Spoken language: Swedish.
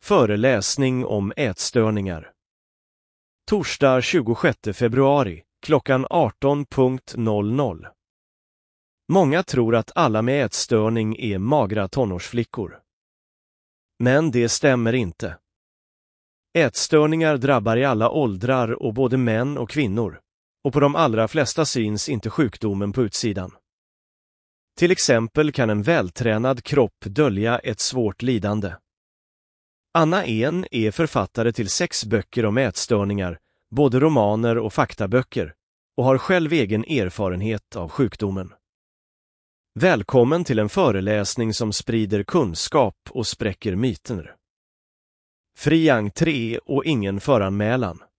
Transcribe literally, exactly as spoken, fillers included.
Föreläsning om ätstörningar. Torsdag tjugosjätte februari, klockan arton noll noll. Många tror att alla med ätstörning är magra tonårsflickor. Men det stämmer inte. Ätstörningar drabbar i alla åldrar och både män och kvinnor, och på de allra flesta syns inte sjukdomen på utsidan. Till exempel kan en vältränad kropp dölja ett svårt lidande. Anna En är författare till sex böcker om ätstörningar, både romaner och faktaböcker, och har själv egen erfarenhet av sjukdomen. Välkommen till en föreläsning som sprider kunskap och spräcker myter. Fri entré och ingen föranmälan.